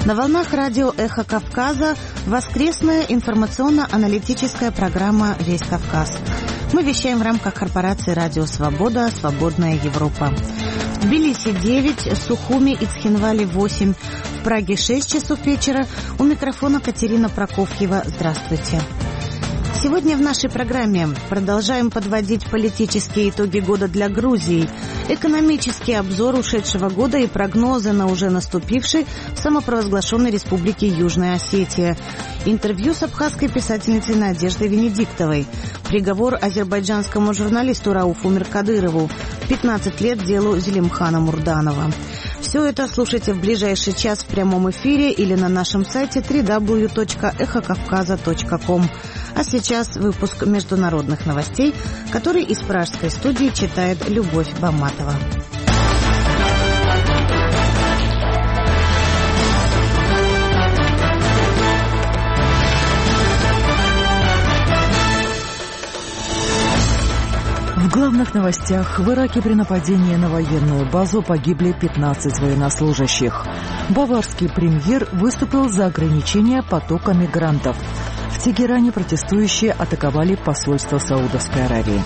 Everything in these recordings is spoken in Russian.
На волнах радио «Эхо Кавказа» воскресная информационно-аналитическая программа «Весь Кавказ». Мы вещаем в рамках корпорации «Радио Свобода. Свободная Европа». В Тбилиси 9, Сухуми и Цхинвале 8, в Праге 6 часов вечера. У микрофона Катерина Прокофьева. Здравствуйте. Сегодня в нашей программе продолжаем подводить политические итоги года для Грузии, экономический обзор ушедшего года и прогнозы на уже наступивший в самопровозглашенной республике Южная Осетия, интервью с абхазской писательницей Надеждой Венедиктовой, приговор азербайджанскому журналисту Рауфу Миркадырову, 15 лет делу Зелимхана Мурданова. Все это слушайте в ближайший час в прямом эфире или на нашем сайте www.эхокавказа.ком. А сейчас выпуск международных новостей, который из пражской студии читает Любовь Баматова. В главных новостях: в Ираке при нападении на военную базу погибли 15 военнослужащих. Баварский премьер выступил за ограничение потока мигрантов. В Тегеране протестующие атаковали посольство Саудовской Аравии.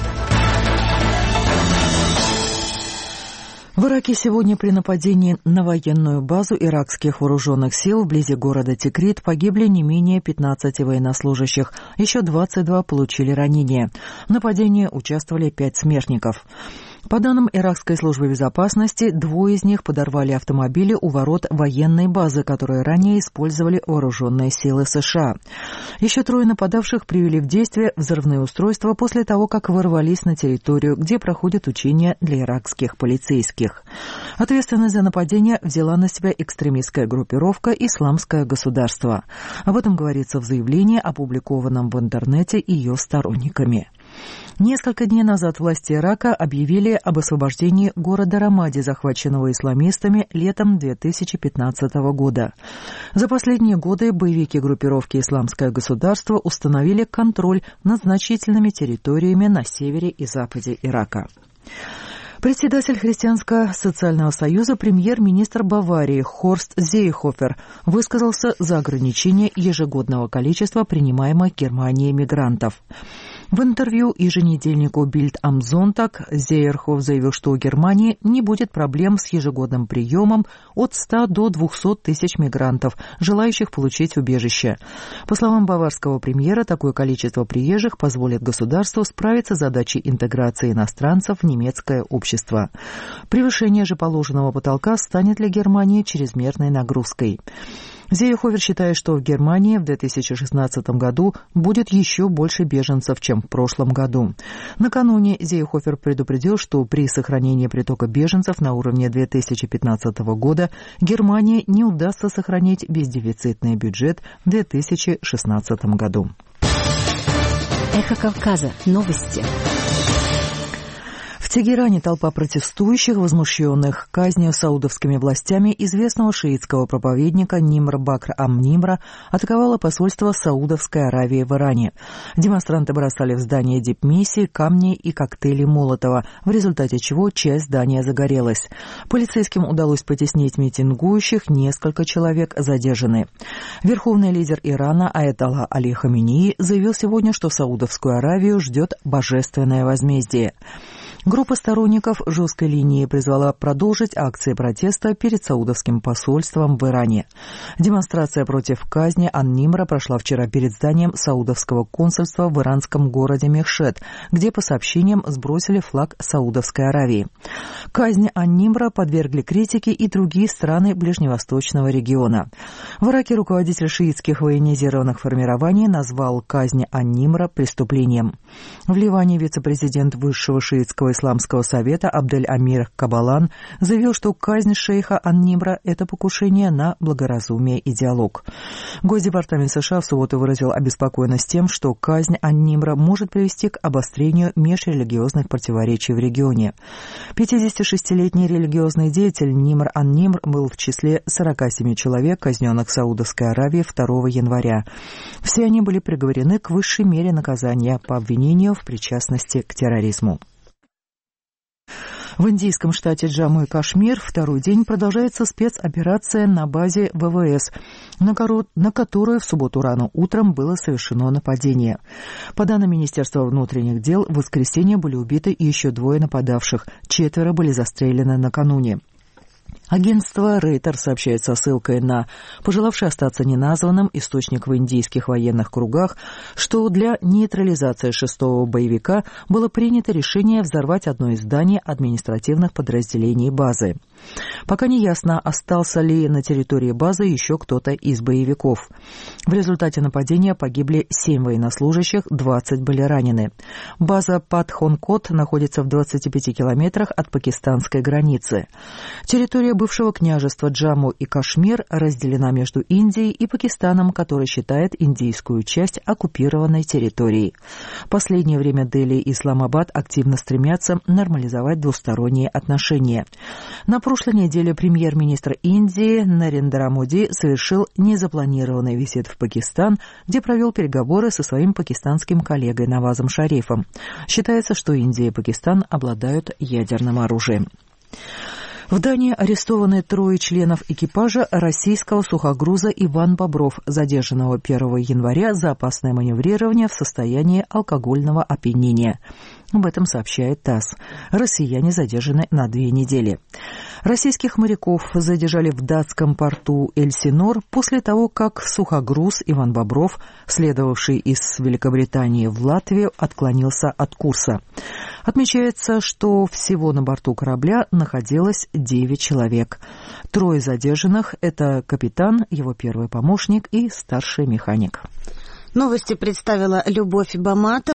В Ираке сегодня при нападении на военную базу иракских вооруженных сил вблизи города Тикрит погибли не менее 15 военнослужащих, еще 22 получили ранения. В нападении участвовали 5 смертников. По данным иракской службы безопасности, 2 из них подорвали автомобили у ворот военной базы, которые ранее использовали вооруженные силы США. Еще 3 нападавших привели в действие взрывные устройства после того, как ворвались на территорию, где проходят учения для иракских полицейских. Ответственность за нападение взяла на себя экстремистская группировка «Исламское государство». Об этом говорится в заявлении, опубликованном в интернете ее сторонниками. Несколько дней назад власти Ирака объявили об освобождении города Рамади, захваченного исламистами летом 2015 года. За последние годы боевики группировки «Исламское государство» установили контроль над значительными территориями на севере и западе Ирака. Председатель Христианского социального союза, премьер-министр Баварии Хорст Зейхофер высказался за ограничение ежегодного количества принимаемых Германией мигрантов. В интервью еженедельнику Bild am Sonntag Зейхофер заявил, что у Германии не будет проблем с ежегодным приемом от 100 до 200 тысяч мигрантов, желающих получить убежище. По словам баварского премьера, такое количество приезжих позволит государству справиться с задачей интеграции иностранцев в немецкое общество. Превышение же положенного потолка станет для Германии чрезмерной нагрузкой. Зейхофер считает, что в Германии в 2016 году будет еще больше беженцев, чем в прошлом году. Накануне Зейхофер предупредил, что при сохранении притока беженцев на уровне 2015 года Германии не удастся сохранить бездефицитный бюджет в 2016 году. Эхо Кавказа. Новости. В Тегеране толпа протестующих, возмущенных казнью саудовскими властями известного шиитского проповедника Нимр Бакр ам-Нимра, атаковала посольство Саудовской Аравии в Иране. Демонстранты бросали в здание дипмиссии камни и коктейли Молотова, в результате чего часть здания загорелась. Полицейским удалось потеснить митингующих, несколько человек задержаны. Верховный лидер Ирана Аятолла Али Хаминеи заявил сегодня, что Саудовскую Аравию ждет божественное возмездие. Группа сторонников жесткой линии призвала продолжить акции протеста перед саудовским посольством в Иране. Демонстрация против казни ан-Нимра прошла вчера перед зданием саудовского консульства в иранском городе Мехшет, где, по сообщениям, сбросили флаг Саудовской Аравии. Казнь ан-Нимра подвергли критике и другие страны ближневосточного региона. В Ираке руководитель шиитских военизированных формирований назвал казнь ан-Нимра преступлением. В Ливане вице-президент высшего шиитского Исламского совета Абдель-Амир Кабалан заявил, что казнь шейха ан-Нимра – это покушение на благоразумие и диалог. Госдепартамент США в субботу выразил обеспокоенность тем, что казнь ан-Нимра может привести к обострению межрелигиозных противоречий в регионе. 56-летний религиозный деятель Нимр ан-Нимр был в числе 47 человек, казненных в Саудовской Аравии 2 января. Все они были приговорены к высшей мере наказания по обвинению в причастности к терроризму. В индийском штате Джамму и Кашмир второй день продолжается спецоперация на базе ВВС, на которую в субботу рано утром было совершено нападение. По данным Министерства внутренних дел, в воскресенье были убиты еще 2 нападавших, 4 были застрелены накануне. Агентство Рейтер сообщает со ссылкой на пожелавший остаться неназванным источник в индийских военных кругах, что для нейтрализации 6-го боевика было принято решение взорвать одно из зданий административных подразделений базы. Пока не ясно, остался ли на территории базы еще кто-то из боевиков. В результате нападения погибли 7 военнослужащих, 20 были ранены. База Патхонкот находится в 25 километрах от пакистанской границы. Территория бывшего княжества Джамму и Кашмир разделена между Индией и Пакистаном, который считает индийскую часть оккупированной территорией. В последнее время Дели и Исламабад активно стремятся нормализовать двусторонние отношения. На прошлой неделе премьер-министр Индии Нарендра Моди совершил незапланированный визит в Пакистан, где провел переговоры со своим пакистанским коллегой Навазом Шарифом. Считается, что Индия и Пакистан обладают ядерным оружием. В Дании арестованы 3 членов экипажа российского сухогруза «Иван Бобров», задержанного 1 января за опасное маневрирование в состоянии алкогольного опьянения. Об этом сообщает ТАСС. Россияне задержаны на 2 недели. Российских моряков задержали в датском порту Эльсинор после того, как сухогруз «Иван Бобров», следовавший из Великобритании в Латвию, отклонился от курса. Отмечается, что всего на борту корабля находилось 9 человек. 3 задержанных – это капитан, его первый помощник и старший механик. Новости представила Любовь Бамата.